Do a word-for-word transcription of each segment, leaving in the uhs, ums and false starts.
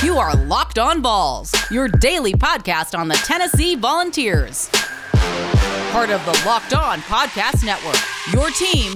You are Locked On Vols, your daily podcast on the Tennessee Volunteers. Part of the Locked On Podcast Network, your team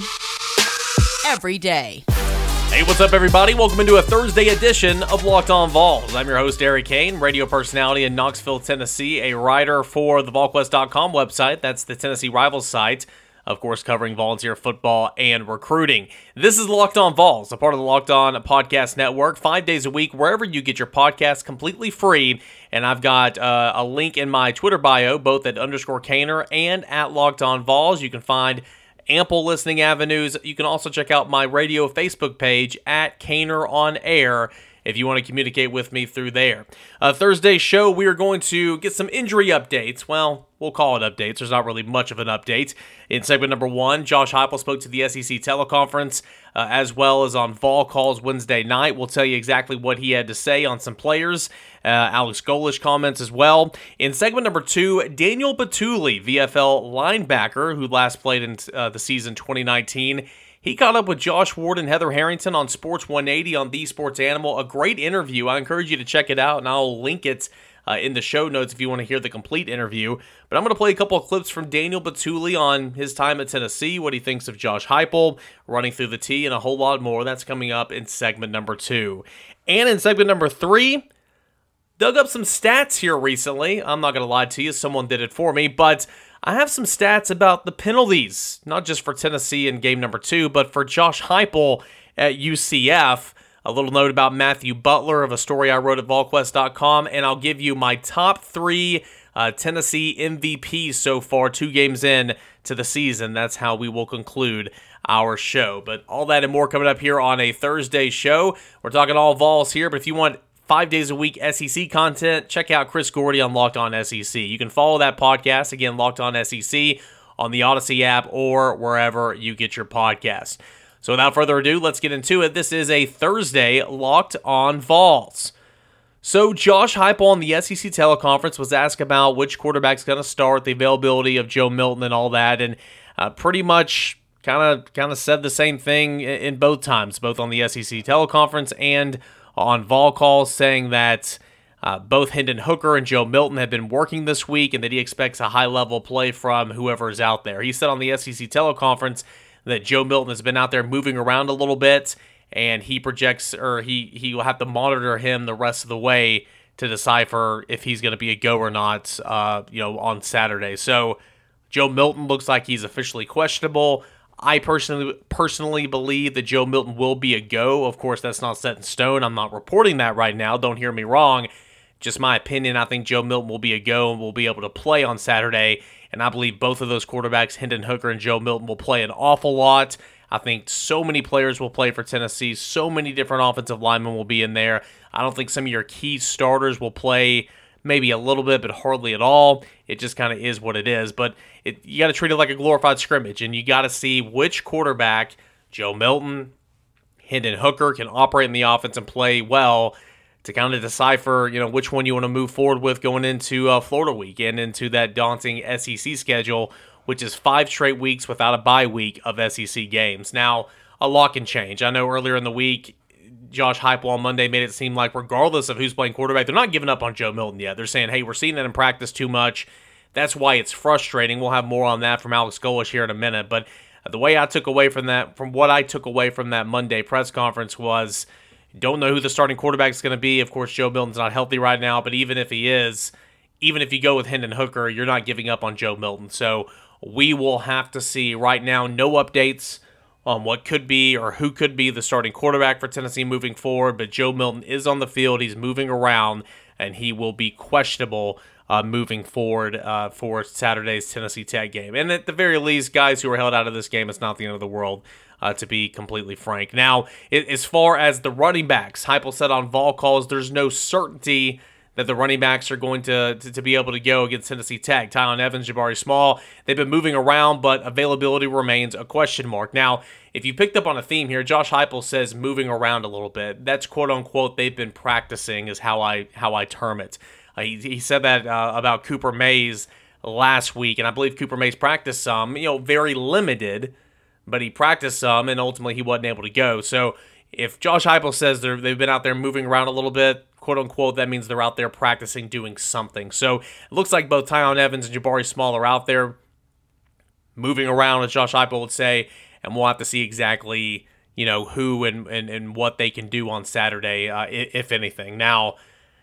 every day. Hey, what's up, everybody? Welcome into a Thursday edition of Locked On Vols. I'm your host, Eric Kane, radio personality in Knoxville, Tennessee, a writer for the Vol Quest dot com website. That's the Tennessee Rivals site, of course, covering volunteer football and recruiting. This is Locked On Vols, a part of the Locked On Podcast Network, five days a week, wherever you get your podcasts, completely free. And I've got uh, a link in my Twitter bio, both at underscore Kaner and at Locked On Vols. You can find ample listening avenues. You can also check out my radio Facebook page at Kaner on Air if you want to communicate with me through there. Uh, Thursday's show, we are going to get some injury updates. Well, we'll call it updates. There's not really much of an update. In segment number one, Josh Heupel spoke to the S E C teleconference, uh, as well as on Vol Calls Wednesday night. We'll tell you exactly what he had to say on some players. Uh, Alex Golesh comments as well. In segment number two, Daniel Bituli, V F L linebacker, who last played in uh, the season twenty nineteen, he caught up with Josh Ward and Heather Harrington on Sports one eighty on The Sports Animal. A great interview. I encourage you to check it out, and I'll link it uh, in the show notes if you want to hear the complete interview. But I'm going to play a couple of clips from Daniel Bituli on his time at Tennessee, what he thinks of Josh Heupel, running through the T, and a whole lot more. That's coming up in segment number two. And in segment number three, dug up some stats here recently. I'm not going to lie to you. Someone did it for me, but I have some stats about the penalties, not just for Tennessee in game number two, but for Josh Heupel at U C F. A little note about Matthew Butler of a story I wrote at Vol Quest dot com, and I'll give you my top three uh, Tennessee M V Ps so far, two games in to the season. That's how we will conclude our show. But all that and more coming up here on a Thursday show. We're talking all Vols here, but if you want five days a week S E C content, check out Chris Gordy on Locked On S E C. You can follow that podcast, again, Locked On S E C, on the Odyssey app or wherever you get your podcasts. So without further ado, let's get into it. This is a Thursday Locked On Vols. So Josh Heupel on the S E C teleconference was asked about which quarterback's going to start, the availability of Joe Milton and all that, and uh, pretty much kind of kind of said the same thing in, in both times, both on the S E C teleconference and on Vol Calls, saying that uh, both Hendon Hooker and Joe Milton have been working this week and that he expects a high-level play from whoever is out there. He said on the S E C teleconference that Joe Milton has been out there moving around a little bit, and he projects, or he, he will have to monitor him the rest of the way to decipher if he's going to be a go or not, uh, you know, on Saturday. So Joe Milton looks like he's officially questionable. I personally personally believe that Joe Milton will be a go. Of course, that's not set in stone. I'm not reporting that right now. Don't hear me wrong. Just my opinion. I think Joe Milton will be a go and will be able to play on Saturday. And I believe both of those quarterbacks, Hendon Hooker and Joe Milton, will play an awful lot. I think so many players will play for Tennessee. So many different offensive linemen will be in there. I don't think some of your key starters will play maybe a little bit, but hardly at all. It just kind of is what it is. But it, you got to treat it like a glorified scrimmage, and you got to see which quarterback, Joe Milton, Hendon Hooker, can operate in the offense and play well to kind of decipher, you know, which one you want to move forward with going into uh, Florida week and into that daunting S E C schedule, which is five straight weeks without a bye week of S E C games. Now, a lot can change. I know earlier in the week, Josh Heupel on Monday made it seem like regardless of who's playing quarterback, they're not giving up on Joe Milton yet. They're saying, hey, we're seeing that in practice too much. That's why it's frustrating. We'll have more on that from Alex Golesh here in a minute. But the way I took away from that, from what I took away from that Monday press conference was, don't know who the starting quarterback is going to be. Of course, Joe Milton's not healthy right now, but even if he is, even if you go with Hendon Hooker, you're not giving up on Joe Milton. So we will have to see. Right now, no updates on what could be or who could be the starting quarterback for Tennessee moving forward, but Joe Milton is on the field. He's moving around, and he will be questionable uh, moving forward uh, for Saturday's Tennessee Tech game. And at the very least, guys who are held out of this game, it's not the end of the world, uh, to be completely frank. Now, it, as far as the running backs, Heupel said on Vol Calls, there's no certainty that the running backs are going to, to, to be able to go against Tennessee Tech. Tylan Evans, Jabari Small, they've been moving around, but availability remains a question mark. Now, if you picked up on a theme here, Josh Heupel says moving around a little bit. That's quote-unquote they've been practicing is how I how I term it. Uh, he, he said that uh, about Cooper Mays last week, and I believe Cooper Mays practiced some, you know, very limited, but he practiced some, and ultimately he wasn't able to go. So if Josh Heupel says they've been out there moving around a little bit, quote unquote, that means they're out there practicing doing something. So it looks like both Tiyon Evans and Jabari Small are out there moving around, as Josh Heupel would say, and we'll have to see exactly, you know, who and, and, and what they can do on Saturday, uh, if anything. Now,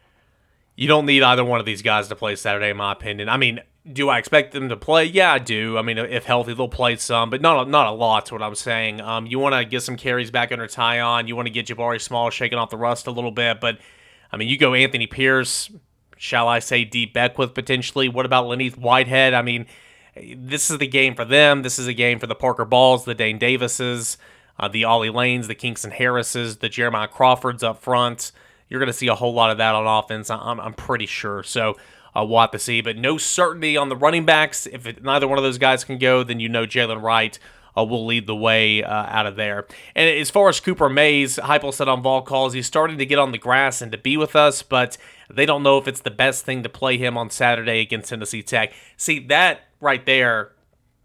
you don't need either one of these guys to play Saturday, in my opinion. I mean, do I expect them to play? Yeah, I do. I mean, if healthy, they'll play some, but not a, not a lot, is what I'm saying. Um, you want to get some carries back under Tiyon. You want to get Jabari Small shaking off the rust a little bit. But, I mean, you go Anthony Pierce, shall I say Dee Beckwith potentially. What about Laneith Whitehead? I mean, this is the game for them. This is a game for the Parker Balls, the Dane Davises, uh, the Ollie Lanes, the Kingston Harrises, the Jeremiah Crawfords up front. You're going to see a whole lot of that on offense, I'm, I'm pretty sure. So, Uh, we'll have to see, but no certainty on the running backs. If it, neither one of those guys can go, then you know Jalen Wright uh, will lead the way uh, out of there. And as far as Cooper Mays, Heupel said on Vol Calls, he's starting to get on the grass and to be with us, but they don't know if it's the best thing to play him on Saturday against Tennessee Tech. See, that right there,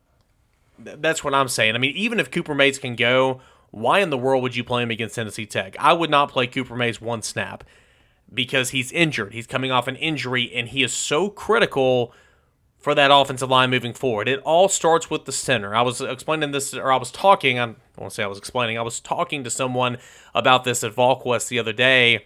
that's what I'm saying. I mean, even if Cooper Mays can go, why in the world would you play him against Tennessee Tech? I would not play Cooper Mays one snap, because he's injured. He's coming off an injury, and he is so critical for that offensive line moving forward. It all starts with the center. I was explaining this, or I was talking, I don't want to say I was explaining, I was talking to someone about this at VolQuest the other day,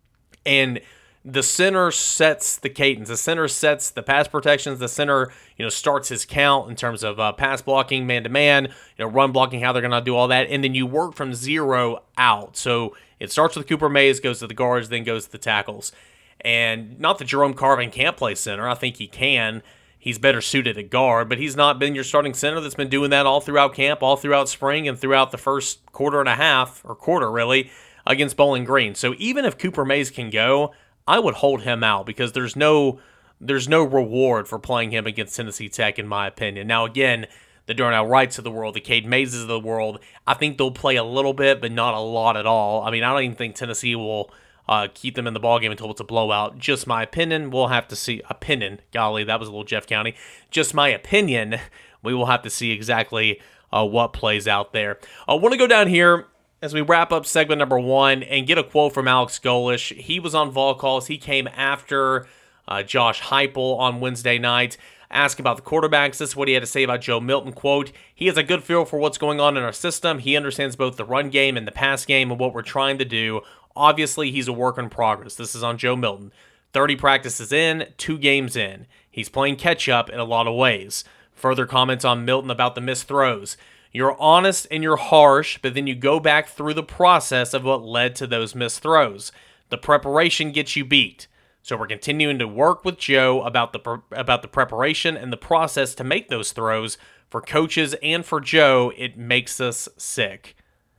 and the center sets the cadence. The center sets the pass protections. The center, you know, starts his count in terms of uh, pass blocking, man-to-man, you know, run blocking, how they're going to do all that, and then you work from zero out. So it starts with Cooper Mays, goes to the guards, then goes to the tackles. And not that Jerome Carvin can't play center. I think he can. He's better suited at guard, but he's not been your starting center that's been doing that all throughout camp, all throughout spring, and throughout the first quarter and a half, or quarter really, against Bowling Green. So even if Cooper Mays can go, I would hold him out, because there's no there's no reward for playing him against Tennessee Tech, in my opinion. Now, again, the Darnell Wrights of the world, the Cade Mazes of the world, I think they'll play a little bit, but not a lot at all. I mean, I don't even think Tennessee will uh, keep them in the ballgame until it's a blowout. Just my opinion. We'll have to see. Opinion. Golly, that was a little Jeff County. Just my opinion. We will have to see exactly uh, what plays out there. I want to go down here as we wrap up segment number one and get a quote from Alex Golesh. He was on Vol Calls. He came after uh, Josh Heupel on Wednesday night. Asked about the quarterbacks. This is what he had to say about Joe Milton. Quote, he has a good feel for what's going on in our system. He understands both the run game and the pass game and what we're trying to do. Obviously, he's a work in progress. This is on Joe Milton. thirty practices in, two games in. He's playing catch-up in a lot of ways. Further comments on Milton about the missed throws. You're honest and you're harsh, but then you go back through the process of what led to those missed throws. The preparation gets you beat. So we're continuing to work with Joe about the about the preparation and the process to make those throws. For coaches and for Joe, it makes us sick.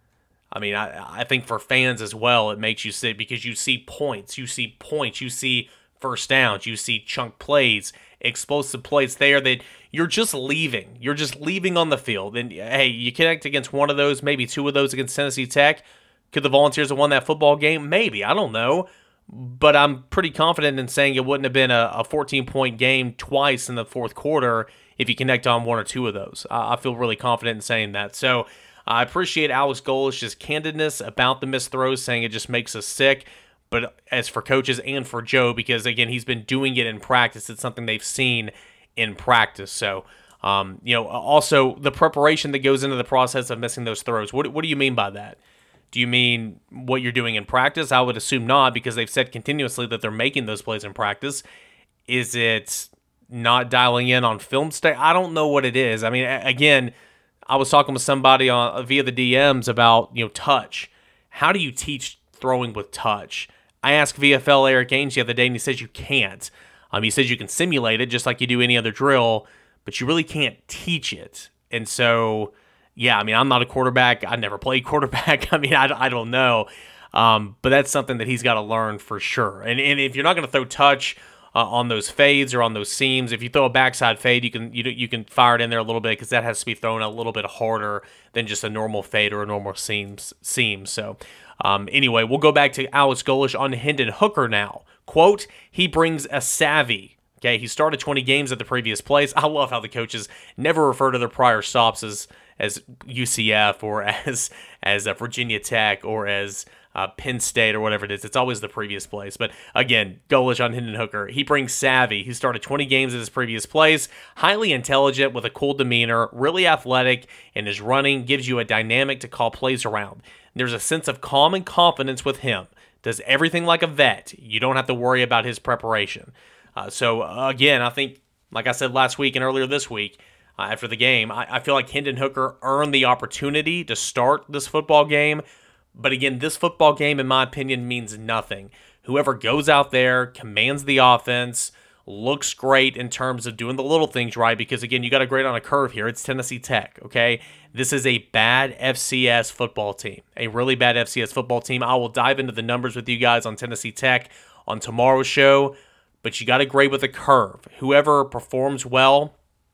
I mean, I, I think for fans as well, it makes you sick, because you see points, you see points, you see first downs, you see chunk plays, explosive plays there that you're just leaving. You're just leaving on the field. And, hey, you connect against one of those, maybe two of those against Tennessee Tech. Could the Volunteers have won that football game? Maybe. I don't know. But I'm pretty confident in saying it wouldn't have been a fourteen-point game twice in the fourth quarter if you connect on one or two of those. I feel really confident in saying that. So I appreciate Alex Golesh's candidness about the missed throws, saying it just makes us sick. But as for coaches and for Joe, because, again, he's been doing it in practice. It's something they've seen in practice. So, um, you know, also the preparation that goes into the process of missing those throws. What, what do you mean by that? Do you mean what you're doing in practice? I would assume not, because they've said continuously that they're making those plays in practice. Is it not dialing in on film state? I don't know what it is. I mean, again, I was talking with somebody on via the D Ms about, you know, touch. How do you teach throwing with touch? I asked V F L Eric Ainge the other day, and he says you can't. Um, he says you can simulate it just like you do any other drill, but you really can't teach it. And so, yeah, I mean, I'm not a quarterback. I never played quarterback. I mean, I, I don't know. Um, but that's something that he's got to learn for sure. And, and if you're not going to throw touch uh, on those fades or on those seams, if you throw a backside fade, you can you you can fire it in there a little bit, because that has to be thrown a little bit harder than just a normal fade or a normal seams seam. So um, anyway, we'll go back to Alex Golesh on Hendon Hooker now. Quote, he brings a savvy. Okay, he started twenty games at the previous place. I love how the coaches never refer to their prior stops as as U C F or as as uh, Virginia Tech or as uh, Penn State or whatever it is. It's always the previous place. But again, Golesh on Hendon Hooker. He brings savvy. He started twenty games at his previous place. Highly intelligent with a cool demeanor, really athletic, and his running gives you a dynamic to call plays around. There's a sense of calm and confidence with him. Does everything like a vet. You don't have to worry about his preparation. Uh, so, uh, again, I think, like I said last week and earlier this week, uh, after the game, I, I feel like Hendon Hooker earned the opportunity to start this football game. But again, this football game, in my opinion, means nothing. Whoever goes out there, commands the offense, looks great in terms of doing the little things right, because, again, you got a grade on a curve here. It's Tennessee Tech, okay? This is a bad F C S football team, a really bad F C S football team. I will dive into the numbers with you guys on Tennessee Tech on tomorrow's show, but you got to grade with a curve. Whoever performs well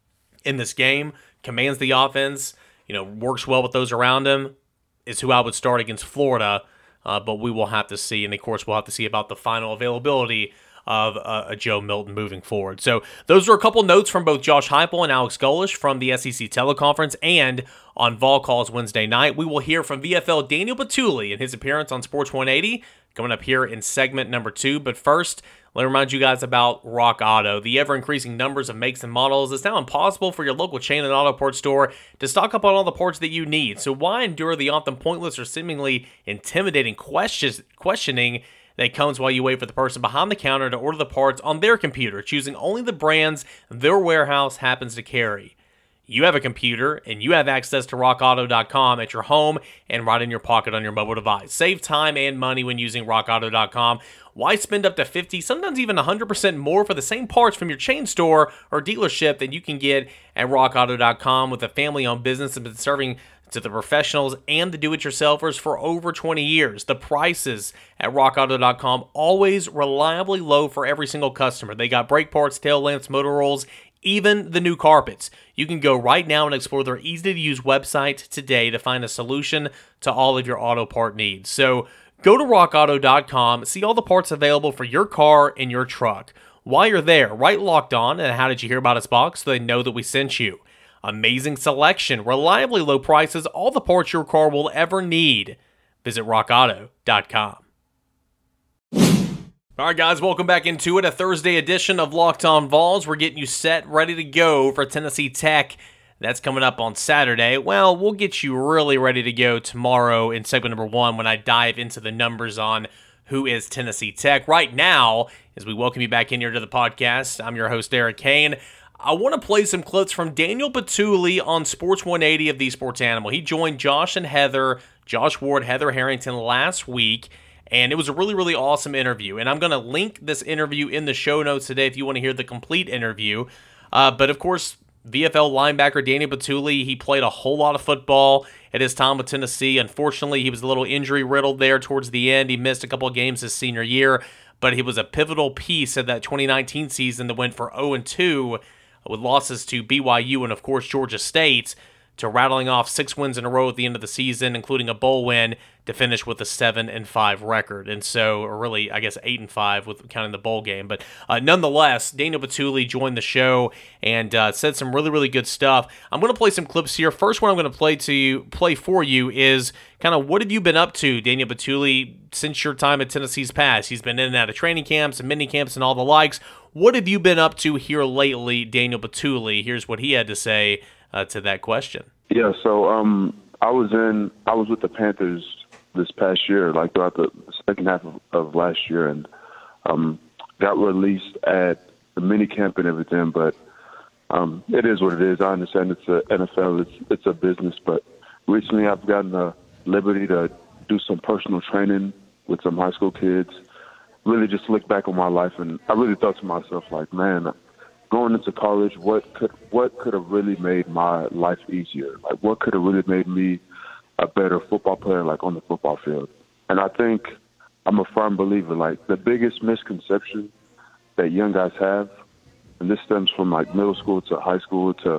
in this game, commands the offense, you know, works well with those around him, is who I would start against Florida, uh, but we will have to see, and of course we'll have to see about the final availability of uh, a Joe Milton moving forward. So those are a couple notes from both Josh Heupel and Alex Golesh from the S E C teleconference, and on Vol Calls Wednesday night, we will hear from V F L Daniel Bituli in his appearance on Sports one eighty, coming up here in segment number two. But first, let me remind you guys about Rock Auto. The ever-increasing numbers of makes and models, it's now impossible for your local chain and auto parts store to stock up on all the parts that you need. So why endure the often pointless or seemingly intimidating questions, questioning that comes while you wait for the person behind the counter to order the parts on their computer, choosing only the brands their warehouse happens to carry? You have a computer, and you have access to rock auto dot com at your home and right in your pocket on your mobile device. Save time and money when using rock auto dot com. Why spend up to fifty, sometimes even one hundred percent more for the same parts from your chain store or dealership that you can get at rock auto dot com? With a family-owned business that's been serving to the professionals and the do-it-yourselfers for over twenty years. The prices at rock auto dot com always reliably low for every single customer. They got brake parts, tail lamps, motor rolls, even the new carpets. You can go right now and explore their easy-to-use website today to find a solution to all of your auto part needs. So go to rock auto dot com, see all the parts available for your car and your truck. While you're there, write Locked On and How Did You Hear About Us box so they know that we sent you. Amazing selection, reliably low prices, all the parts your car will ever need. Visit rock auto dot com. All right, guys, welcome back into it. A Thursday edition of Locked On Vols. We're getting you set, ready to go for Tennessee Tech. That's coming up on Saturday. Well, we'll get you really ready to go tomorrow in segment number one when I dive into the numbers on who is Tennessee Tech. Right now, as we welcome you back in here to the podcast, I'm your host, Eric Kane. I want to play some clips from Daniel Bituli on Sports one eighty of The Sports Animal. He joined Josh and Heather, Josh Ward, Heather Harrington last week, and it was a really, really awesome interview. And I'm going to link this interview in the show notes today if you want to hear the complete interview. Uh, but, of course, V F L linebacker Daniel Bituli, he played a whole lot of football at his time with Tennessee. Unfortunately, he was a little injury-riddled there towards the end. He missed a couple of games his senior year, but he was a pivotal piece of that twenty nineteen season that went for oh and two with losses to B Y U and, of course, Georgia State, to rattling off six wins in a row at the end of the season, including a bowl win, to finish with a seven and five record. And so, or really, I guess eight and five with counting the bowl game. But uh, nonetheless, Daniel Bituli joined the show and uh, said some really, really good stuff. I'm going to play some clips here. First one I'm going to play to you, play for you is kind of what have you been up to, Daniel Bituli, since your time at Tennessee's past? He's been in and out of training camps and mini camps and all the likes. What have you been up to here lately, Daniel Bituli? Here's what he had to say uh, to that question. Yeah, so um, I was in, I was with the Panthers this past year, like throughout the second half of, of last year, and um, got released at the mini camp and everything. But um, it is what it is. I understand it's a N F L, it's it's a business. But recently, I've gotten the liberty to do some personal training with some high school kids. Really, just look back on my life, and I really thought to myself, like, man, going into college, what could what could have really made my life easier? Like, what could have really made me a better football player, like, on the football field? And I think I'm a firm believer, like, the biggest misconception that young guys have, and this stems from, like, middle school to high school to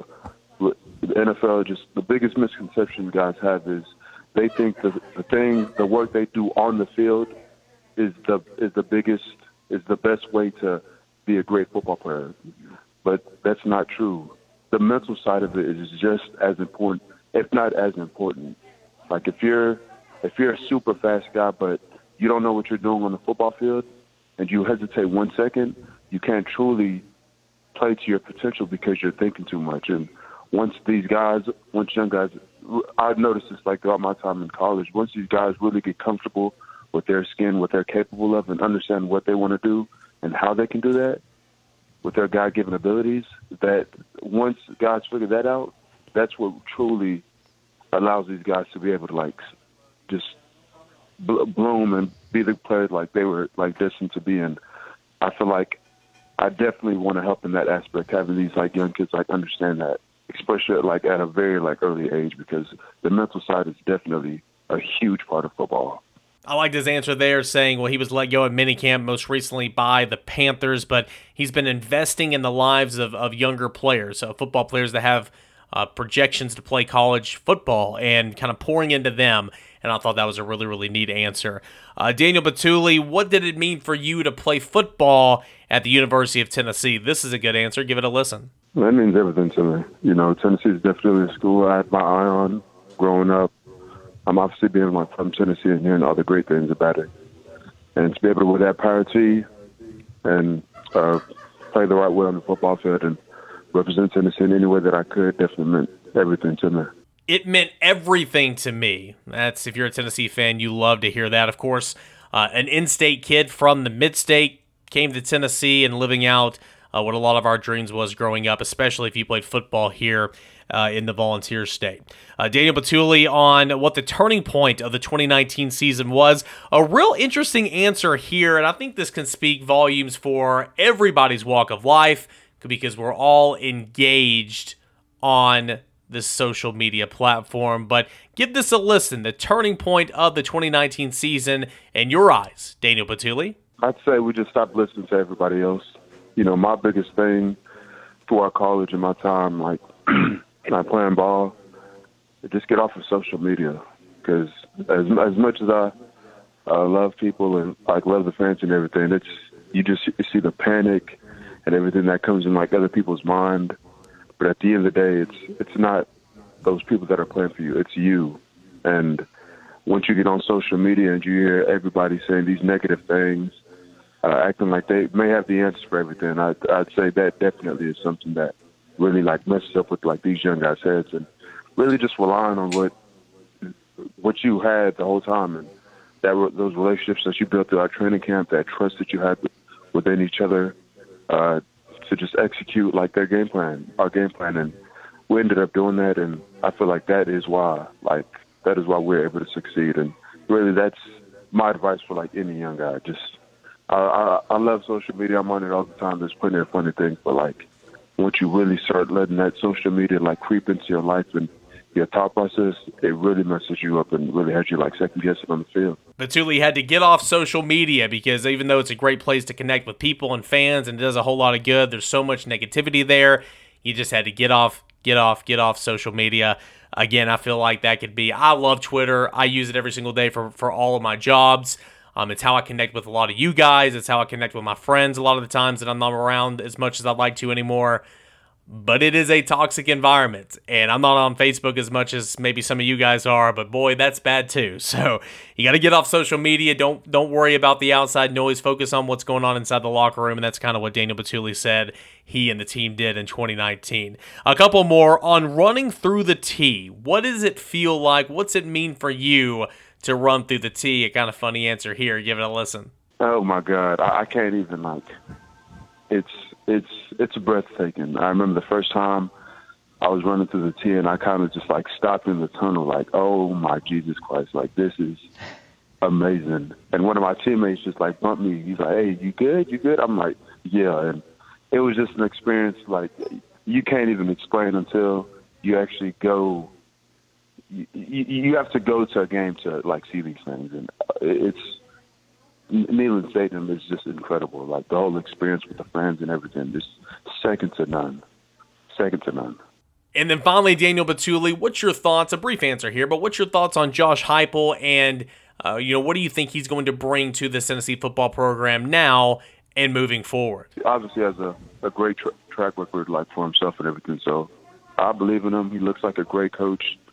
the N F L, just the biggest misconception guys have is they think the, the thing, the work they do on the field is the is the biggest, is the best way to be a great football player. But that's not true. The mental side of it is just as important, if not as important. Like if you're if you're a super fast guy, but you don't know what you're doing on the football field, and you hesitate one second, you can't truly play to your potential because you're thinking too much. And once these guys, once young guys, I've noticed this like throughout my time in college, once these guys really get comfortable with their skin, what they're capable of, and understand what they want to do and how they can do that with their God-given abilities, that once guys figure that out, that's what truly allows these guys to be able to like just bl- bloom and be the players like they were like destined to be. And I feel like I definitely want to help in that aspect, having these like young kids like understand that, especially like at a very like early age, because the mental side is definitely a huge part of football. I liked his answer there, saying, well, he was let go at minicamp most recently by the Panthers, but he's been investing in the lives of, of younger players, uh, football players that have uh, projections to play college football, and kind of pouring into them. And I thought that was a really, really neat answer. Uh, Daniel Bituli, what did it mean for you to play football at the University of Tennessee? This is a good answer. Give it a listen. That means everything to me. You know, Tennessee is definitely a school I had my eye on growing up. I'm obviously being like from Tennessee and hearing all the great things about it. And to be able to wear that pirate tee and uh, play the right way on the football field and represent Tennessee in any way that I could definitely meant everything to me. It meant everything to me. That's, if you're a Tennessee fan, you love to hear that. Of course, uh, an in-state kid from the mid-state came to Tennessee and living out uh, what a lot of our dreams was growing up, especially if you played football here uh, in the Volunteer State. Uh, Daniel Bituli on what the turning point of the twenty nineteen season was. A real interesting answer here, and I think this can speak volumes for everybody's walk of life because we're all engaged on this social media platform. But give this a listen, the turning point of the twenty nineteen season in your eyes, Daniel Bituli. I'd say we just stopped listening to everybody else. You know, my biggest thing for our college and my time, like not playing ball, just get off of social media. Because as as much as I uh, love people and like love the fans and everything, it's you just you see the panic and everything that comes in like other people's mind. But at the end of the day, it's it's not those people that are playing for you. It's you. And once you get on social media and you hear everybody saying these negative things, uh, acting like they may have the answers for everything, I'd, I'd say that definitely is something that really like messes up with like these young guys' heads, and really just relying on what what you had the whole time, and that those relationships that you built throughout training camp, that trust that you had within each other, uh, to just execute like their game plan, our game plan, and we ended up doing that, and I feel like that is why, like that is why we're able to succeed, and really that's my advice for like any young guy. Just I, I, I love social media. I'm on it all the time. There's plenty of funny things, but like once you really start letting that social media like creep into your life and your thought process, it really messes you up and really has you like second guessing on the field. Bituli had to get off social media because even though it's a great place to connect with people and fans and it does a whole lot of good, there's so much negativity there. You just had to get off, get off, get off social media. Again, I feel like that could be, I love Twitter. I use it every single day for, for all of my jobs. Um, it's how I connect with a lot of you guys. It's how I connect with my friends a lot of the times that I'm not around as much as I'd like to anymore. But it is a toxic environment, and I'm not on Facebook as much as maybe some of you guys are, but boy, that's bad too. So you got to get off social media. Don't don't worry about the outside noise. Focus on what's going on inside the locker room, and that's kind of what Daniel Bituli said he and the team did in twenty nineteen. A couple more on running through the tee. What does it feel like? What's it mean for you to run through the tee? A kind of funny answer here. Give it a listen. Oh my God, I, I can't even like. It's it's it's breathtaking. I remember the first time I was running through the tee, and I kind of just like stopped in the tunnel, like, oh my Jesus Christ, like this is amazing. And one of my teammates just like bumped me. He's like, "Hey, you good? You good?" I'm like, "Yeah." And it was just an experience like you can't even explain until you actually go. You, you, you have to go to a game to like see these things, and it's. Neyland Stadium is just incredible. Like the whole experience with the fans and everything, just second to none. Second to none. And then finally, Daniel Bituli, what's your thoughts? A brief answer here, but what's your thoughts on Josh Heupel, and uh, you know, what do you think he's going to bring to the Tennessee football program now and moving forward? He obviously has a, a great tra- track record, like for himself and everything. So I believe in him. He looks like a great coach.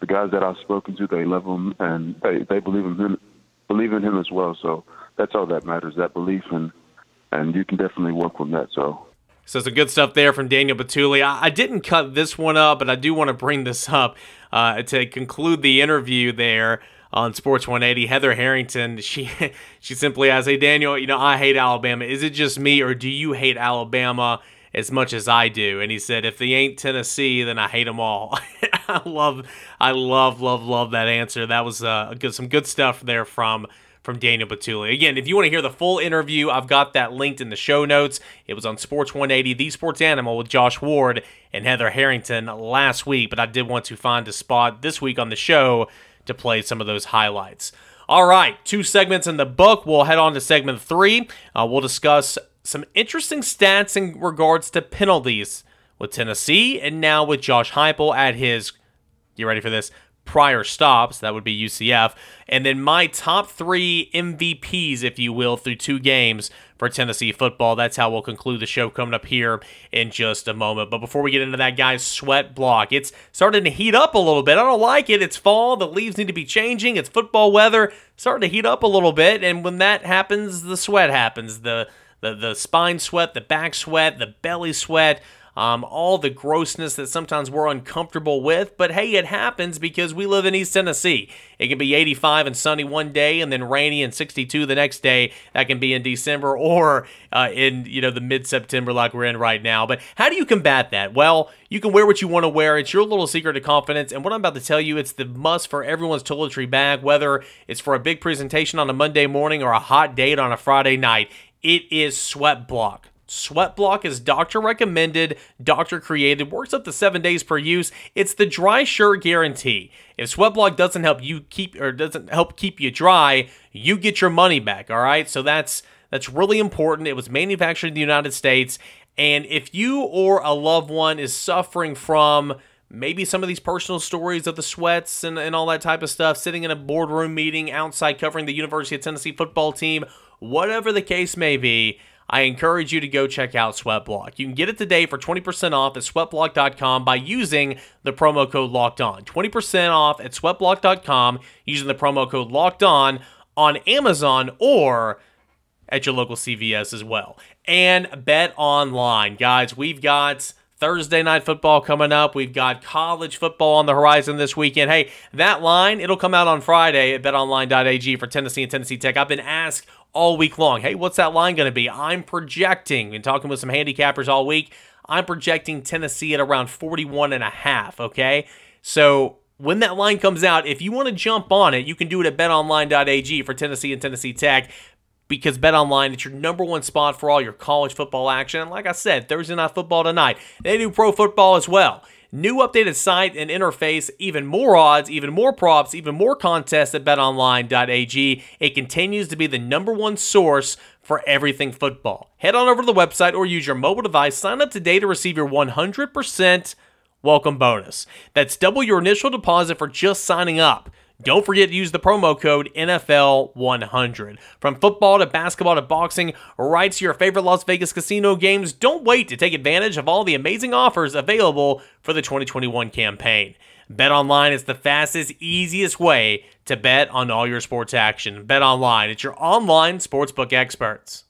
the guys that I've spoken to, they love him and they, they believe in him, believe in him as well. So that's all that matters, that belief, and and you can definitely work from that. So. So some good stuff there from Daniel Bituli. I, I didn't cut this one up, but I do want to bring this up uh, to conclude the interview there on Sports one eighty. Heather Harrington, she she simply asks, "Hey Daniel, you know I hate Alabama. Is it just me, or do you hate Alabama as much as I do?" And he said, "If they ain't Tennessee, then I hate them all." I love, I love, love, love that answer. That was uh, good, some good stuff there from. from Daniel Bituli. Again, if you want to hear the full interview, I've got that linked in the show notes. It was on Sports one eighty, The Sports Animal with Josh Ward and Heather Harrington last week, but I did want to find a spot this week on the show to play some of those highlights. All right, two segments in the book. We'll head on to segment three. Uh, we'll discuss some interesting stats in regards to penalties with Tennessee and now with Josh Heupel at his, you ready for this, prior stops. That would be U C F. And then my top three M V Ps, if you will, through two games for Tennessee football. That's how we'll conclude the show coming up here in just a moment. But before we get into that, guys, sweat block. It's starting to heat up a little bit. I don't like it. It's fall. The leaves need to be changing. It's football weather. Starting to heat up a little bit. And when that happens, the sweat happens. The, the, the spine sweat, the back sweat, the belly sweat. Um, all the grossness that sometimes we're uncomfortable with, but hey, it happens because we live in East Tennessee. It can be eighty-five and sunny one day and then rainy and sixty-two the next day. That can be in December or uh, in you know the mid-September like we're in right now. But how do you combat that? Well, you can wear what you want to wear. It's your little secret to confidence, and what I'm about to tell you, it's the must for everyone's toiletry bag, whether it's for a big presentation on a Monday morning or a hot date on a Friday night. It is Sweat Block. Sweat Block is doctor recommended, doctor created, works up to seven days per use. It's the dry shirt guarantee. If Sweat Block doesn't help you keep or doesn't help keep you dry, you get your money back. All right, so that's that's really important. It was manufactured in the United States, and if you or a loved one is suffering from maybe some of these personal stories of the sweats and, and all that type of stuff, sitting in a boardroom meeting outside covering the University of Tennessee football team, whatever the case may be, I encourage you to go check out Sweat Block. You can get it today for twenty percent off at sweat block dot com by using the promo code LOCKEDON. twenty percent off at sweat block dot com using the promo code LOCKEDON on Amazon or at your local C V S as well. And Bet Online. Guys, we've got Thursday night football coming up. We've got college football on the horizon this weekend. Hey, that line, it'll come out on Friday at bet online dot a g for Tennessee and Tennessee Tech. I've been asked all week long, hey, what's that line going to be? I'm projecting, and talking with some handicappers all week, I'm projecting Tennessee at around forty-one and a half, okay? So when that line comes out, if you want to jump on it, you can do it at bet online dot a g for Tennessee and Tennessee Tech, because BetOnline, it's your number one spot for all your college football action. And like I said, Thursday night football tonight. They do pro football as well. New updated site and interface, even more odds, even more props, even more contests at bet online dot a g. It continues to be the number one source for everything football. Head on over to the website or use your mobile device. Sign up today to receive your one hundred percent welcome bonus. That's double your initial deposit for just signing up. Don't forget to use the promo code N F L one hundred. From football to basketball to boxing, right to your favorite Las Vegas casino games, don't wait to take advantage of all the amazing offers available for the twenty twenty-one campaign. BetOnline is the fastest, easiest way to bet on all your sports action. BetOnline, it's your online sportsbook experts.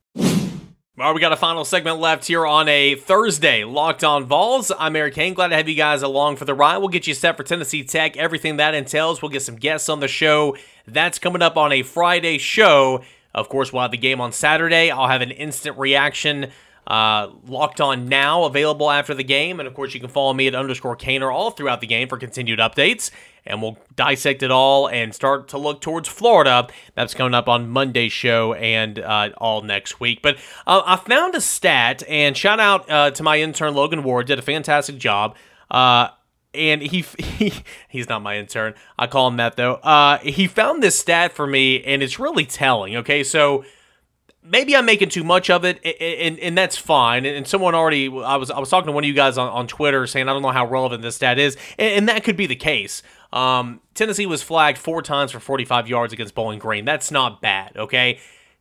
All right, we got a final segment left here on a Thursday. Locked on Vols. I'm Eric Kane. Glad to have you guys along for the ride. We'll get you set for Tennessee Tech, everything that entails. We'll get some guests on the show. That's coming up on a Friday show. Of course, we'll have the game on Saturday. I'll have an instant reaction uh, Locked On Now available after the game. And, of course, you can follow me at underscore Kaner all throughout the game for continued updates. And we'll dissect it all and start to look towards Florida. That's coming up on Monday's show and uh, all next week. But uh, I found a stat, and shout out uh, to my intern, Logan Ward, did a fantastic job. Uh, and he, he he's not my intern. I call him that, though. Uh, he found this stat for me, and it's really telling. Okay, so maybe I'm making too much of it, and, and, and that's fine. And someone already, I was I was talking to one of you guys on, on Twitter saying I don't know how relevant this stat is, and, and that could be the case. Um, Tennessee was flagged four times for forty-five yards against Bowling Green. That's not bad, okay?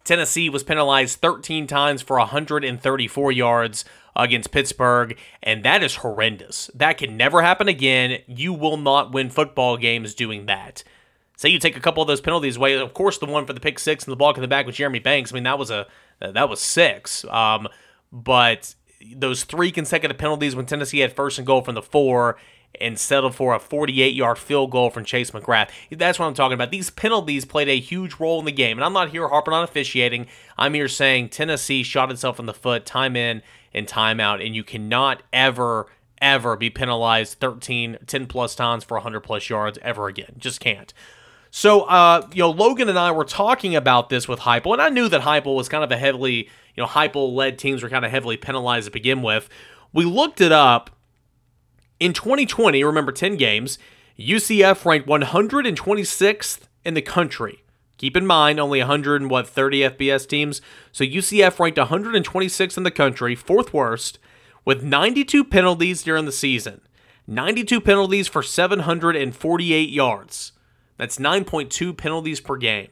Tennessee was penalized thirteen times for one hundred thirty-four yards against Pittsburgh, and that is horrendous. That can never happen again. You will not win football games doing that. Say you take a couple of those penalties away. Of course, the one for the pick six and the block in the back with Jeremy Banks. I mean, that was a that was six. Um, but those three consecutive penalties when Tennessee had first and goal from the four and settled for a forty-eight-yard field goal from Chase McGrath. That's what I'm talking about. These penalties played a huge role in the game, and I'm not here harping on officiating. I'm here saying Tennessee shot itself in the foot time in and time out, and you cannot ever, ever be penalized thirteen, ten-plus times for one hundred plus yards ever again. Just can't. So, uh, you know, Logan and I were talking about this with Heupel, and I knew that Heupel was kind of a heavily, you know, Heupel-led teams were kind of heavily penalized to begin with. We looked it up. In twenty twenty, remember ten games, U C F ranked one hundred twenty-sixth in the country. Keep in mind, only one hundred and what, thirty F B S teams. So U C F ranked one hundred twenty-sixth in the country, fourth worst, with ninety-two penalties during the season. ninety-two penalties for seven hundred forty-eight yards. That's nine point two penalties per game.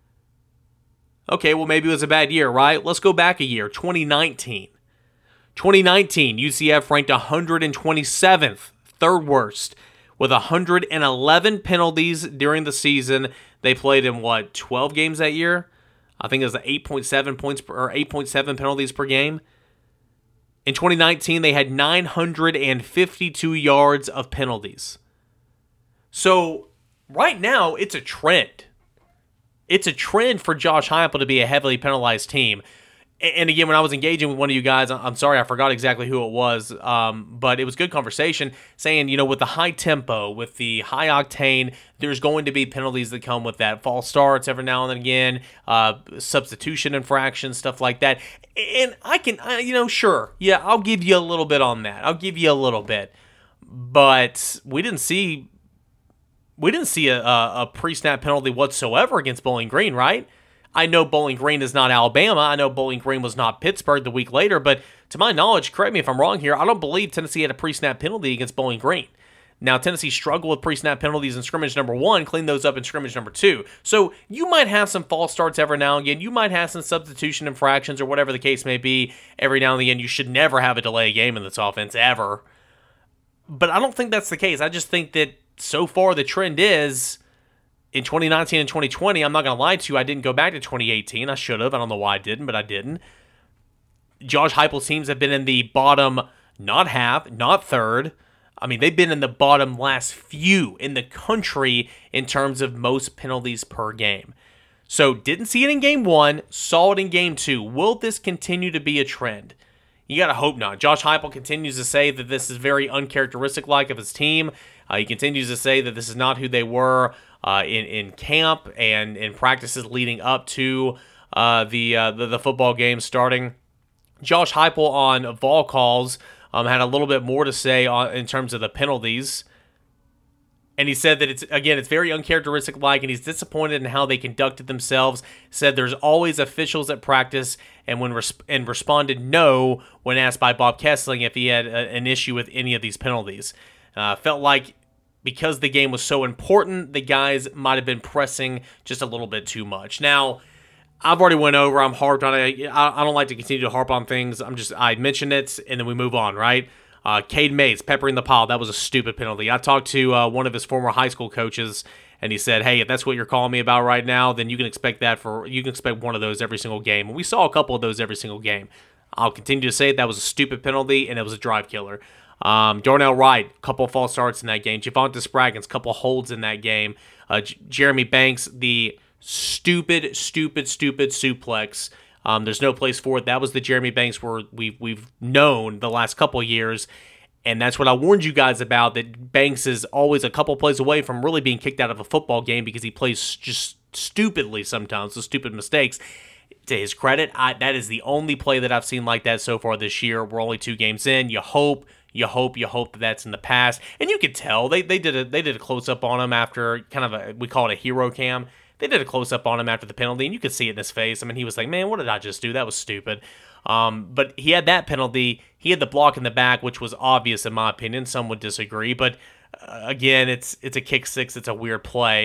Okay, well, maybe it was a bad year, right? Let's go back a year, twenty nineteen. twenty nineteen, U C F ranked one hundred twenty-seventh, third worst, with one hundred eleven penalties during the season. They played in, what, twelve games that year? I think it was eight point seven points per, or eight point seven penalties per game. In twenty nineteen, they had nine hundred fifty-two yards of penalties. So, right now, it's a trend. It's a trend for Josh Heupel to be a heavily penalized team. And again, when I was engaging with one of you guys, I'm sorry, I forgot exactly who it was, um, but it was good conversation saying, you know, with the high tempo, with the high octane, there's going to be penalties that come with that. False starts every now and then again, uh, substitution infractions, stuff like that. And I can, I, you know, sure, yeah, I'll give you a little bit on that. I'll give you a little bit. But we didn't see, we didn't see a, a, a pre-snap penalty whatsoever against Bowling Green, right? I know Bowling Green is not Alabama. I know Bowling Green was not Pittsburgh the week later, but to my knowledge, correct me if I'm wrong here, I don't believe Tennessee had a pre-snap penalty against Bowling Green. Now, Tennessee struggled with pre-snap penalties in scrimmage number one, cleaned those up in scrimmage number two. So you might have some false starts every now and again. You might have some substitution infractions or whatever the case may be every now and again. You should never have a delay game in this offense, ever. But I don't think that's the case. I just think that so far the trend is, in twenty nineteen and twenty twenty, I'm not going to lie to you, I didn't go back to twenty eighteen. I should have. I don't know why I didn't, but I didn't. Josh Heupel's teams have been in the bottom, not half, not third. I mean, they've been in the bottom last few in the country in terms of most penalties per game. So, didn't see it in game one, saw it in game two. Will this continue to be a trend? You got to hope not. Josh Heupel continues to say that this is very uncharacteristic-like of his team. Uh, he continues to say that this is not who they were Uh, in, in camp and in practices leading up to uh, the, uh, the the football game starting. Josh Heupel on Vol calls um, had a little bit more to say on, in terms of the penalties. And he said that, it's again, it's very uncharacteristic-like, and he's disappointed in how they conducted themselves. Said there's always officials at practice, and when res- and responded no when asked by Bob Kessling if he had a, an issue with any of these penalties. Uh, felt like because the game was so important, the guys might have been pressing just a little bit too much. Now, I've already went over. I'm harped on it. I don't like to continue to harp on things. I'm just I mention it and then we move on, right? Uh, Cade Mays peppering the pile. That was a stupid penalty. I talked to uh, one of his former high school coaches, and he said, "Hey, if that's what you're calling me about right now, then you can expect that for you can expect one of those every single game." And we saw a couple of those every single game. I'll continue to say that was a stupid penalty and it was a drive killer. Um, Darnell Wright, a couple of false starts in that game. Javonte Spraggins, a couple of holds in that game. Uh, J- Jeremy Banks, the stupid, stupid, stupid suplex. Um, there's no place for it. That was the Jeremy Banks where we've, we've known the last couple of years. And that's what I warned you guys about, that Banks is always a couple plays away from really being kicked out of a football game because he plays just stupidly sometimes, so stupid mistakes. To his credit, I, that is the only play that I've seen like that so far this year. We're only two games in. You hope You hope, you hope that that's in the past, and you could tell they they did a they did a close up on him after kind of a we call it a hero cam. They did a close up on him after the penalty, and you could see it in his face. I mean, he was like, "Man, what did I just do? That was stupid." Um, but he had that penalty. He had the block in the back, which was obvious in my opinion. Some would disagree, but uh, again, it's it's a kick six. It's a weird play.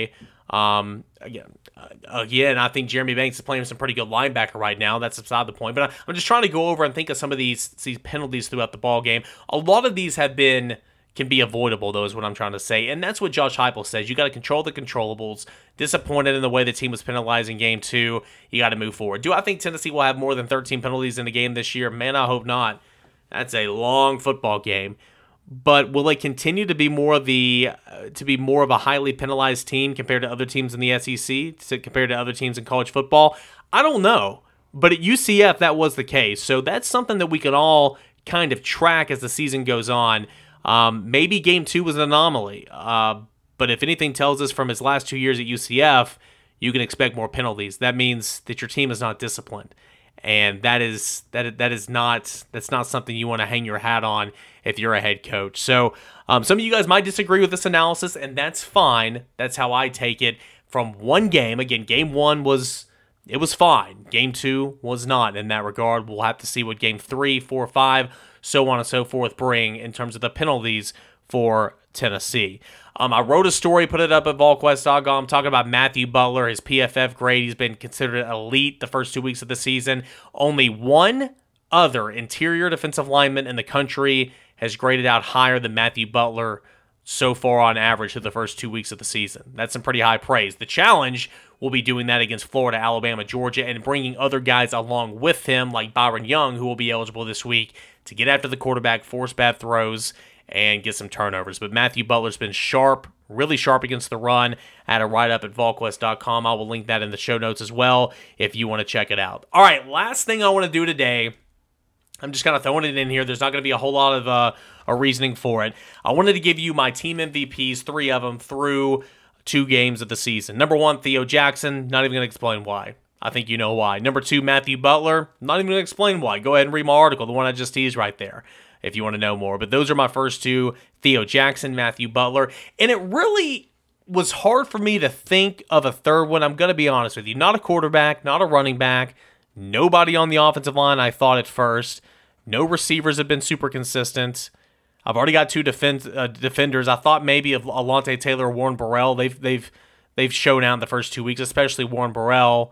Um, again, uh, again, I think Jeremy Banks is playing some pretty good linebacker right now. That's beside the point. But I, I'm just trying to go over and think of some of these these penalties throughout the ball game. A lot of these have been can be avoidable, though, is what I'm trying to say. And that's what Josh Heupel says. You got to control the controllables. Disappointed in the way the team was penalized in game two. You got to move forward. Do I think Tennessee will have more than thirteen penalties in a game this year? Man, I hope not. That's a long football game. But will it continue to be more of the uh, to be more of a highly penalized team compared to other teams in the S E C, to, compared to other teams in college football? I don't know. But at U C F, that was the case. So that's something that we can all kind of track as the season goes on. Um, maybe game two was an anomaly. Uh, but if anything tells us from his last two years at U C F, you can expect more penalties. That means that your team is not disciplined. And that is that that is not that's not something you want to hang your hat on if you're a head coach. So um, some of you guys might disagree with this analysis, and that's fine. That's how I take it from one game. Again, game one was it was fine. Game two was not in that regard. We'll have to see what game three, four, five, so on and so forth bring in terms of the penalties for Tennessee. Um, I wrote a story, put it up at VolQuest dot com, talking about Matthew Butler, his P F F grade. He's been considered elite the first two weeks of the season. Only one other interior defensive lineman in the country has graded out higher than Matthew Butler so far on average through the first two weeks of the season. That's some pretty high praise. The challenge will be doing that against Florida, Alabama, Georgia, and bringing other guys along with him, like Byron Young, who will be eligible this week to get after the quarterback, force bad throws, and get some turnovers. But Matthew Butler's been sharp, really sharp against the run. I had a write-up at VolQuest dot com. I will link that in the show notes as well if you want to check it out. All right, last thing I want to do today, I'm just kind of throwing it in here. There's not going to be a whole lot of uh, a reasoning for it. I wanted to give you my team M V Ps, three of them, through two games of the season. Number one, Theo Jackson. Not even going to explain why. I think you know why. Number two, Matthew Butler. Not even going to explain why. Go ahead and read my article, the one I just teased right there, if you want to know more. But those are my first two, Theo Jackson, Matthew Butler. And it really was hard for me to think of a third one. I'm going to be honest with you. Not a quarterback, not a running back, nobody on the offensive line I thought at first. No receivers have been super consistent. I've already got two defend, uh, defenders. I thought maybe of Alontae Taylor or Warren Burrell. They've, they've, they've shown out in the first two weeks, especially Warren Burrell.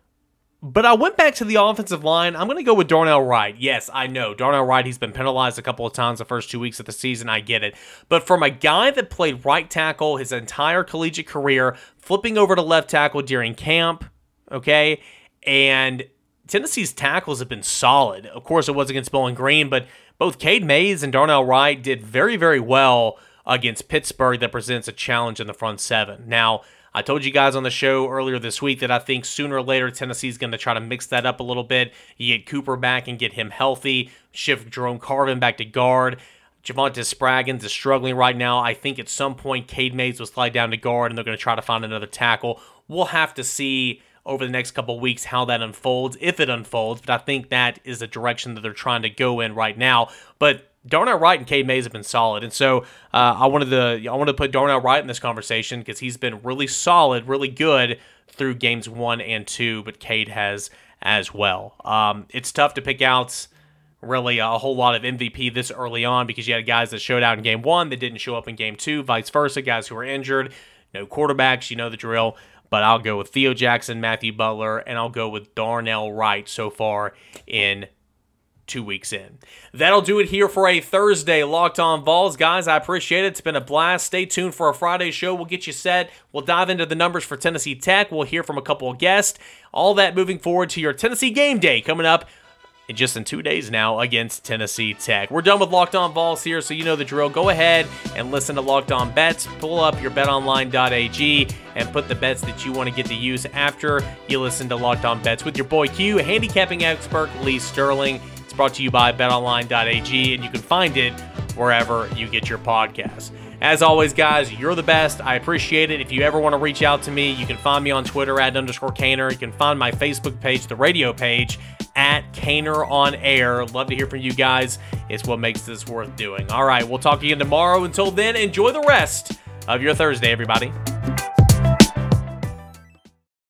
But I went back to the offensive line. I'm going to go with Darnell Wright. Yes, I know. Darnell Wright, he's been penalized a couple of times the first two weeks of the season. I get it. But from a guy that played right tackle his entire collegiate career, flipping over to left tackle during camp, okay, and Tennessee's tackles have been solid. Of course, it was against Bowling Green, but both Cade Mays and Darnell Wright did very, very well against Pittsburgh that presents a challenge in the front seven. Now, I told you guys on the show earlier this week that I think sooner or later Tennessee's going to try to mix that up a little bit. You get Cooper back and get him healthy. Shift Jerome Carvin back to guard. Javonte Spraggins is struggling right now. I think at some point Cade Mays will slide down to guard and they're going to try to find another tackle. We'll have to see over the next couple of weeks how that unfolds, if it unfolds. But I think that is the direction that they're trying to go in right now. But Darnell Wright and Cade Mays have been solid, and so uh, I wanted to I wanted to put Darnell Wright in this conversation because he's been really solid, really good through games one and two. But Cade has as well. Um, it's tough to pick out really a whole lot of M V P this early on because you had guys that showed out in game one that didn't show up in game two, vice versa. Guys who were injured, no quarterbacks, you know the drill. But I'll go with Theo Jackson, Matthew Butler, and I'll go with Darnell Wright so far in two weeks in. That'll do it here for a Thursday Locked On Vols. Guys, I appreciate it. It's been a blast. Stay tuned for a Friday show. We'll get you set. We'll dive into the numbers for Tennessee Tech. We'll hear from a couple of guests. All that moving forward to your Tennessee game day coming up in just in two days now against Tennessee Tech. We're done with Locked On Vols here, so you know the drill. Go ahead and listen to Locked On Bets. Pull up your bet online dot a g and put the bets that you want to get to use after you listen to Locked On Bets with your boy Q, handicapping expert Lee Sterling. It's brought to you by bet online dot a g, and you can find it wherever you get your podcasts. As always, guys, you're the best. I appreciate it. If you ever want to reach out to me, you can find me on Twitter at underscore Caner. You can find my Facebook page, the radio page, at Caner on Air. Love to hear from you guys. It's what makes this worth doing. All right, we'll talk again tomorrow. Until then, enjoy the rest of your Thursday, everybody.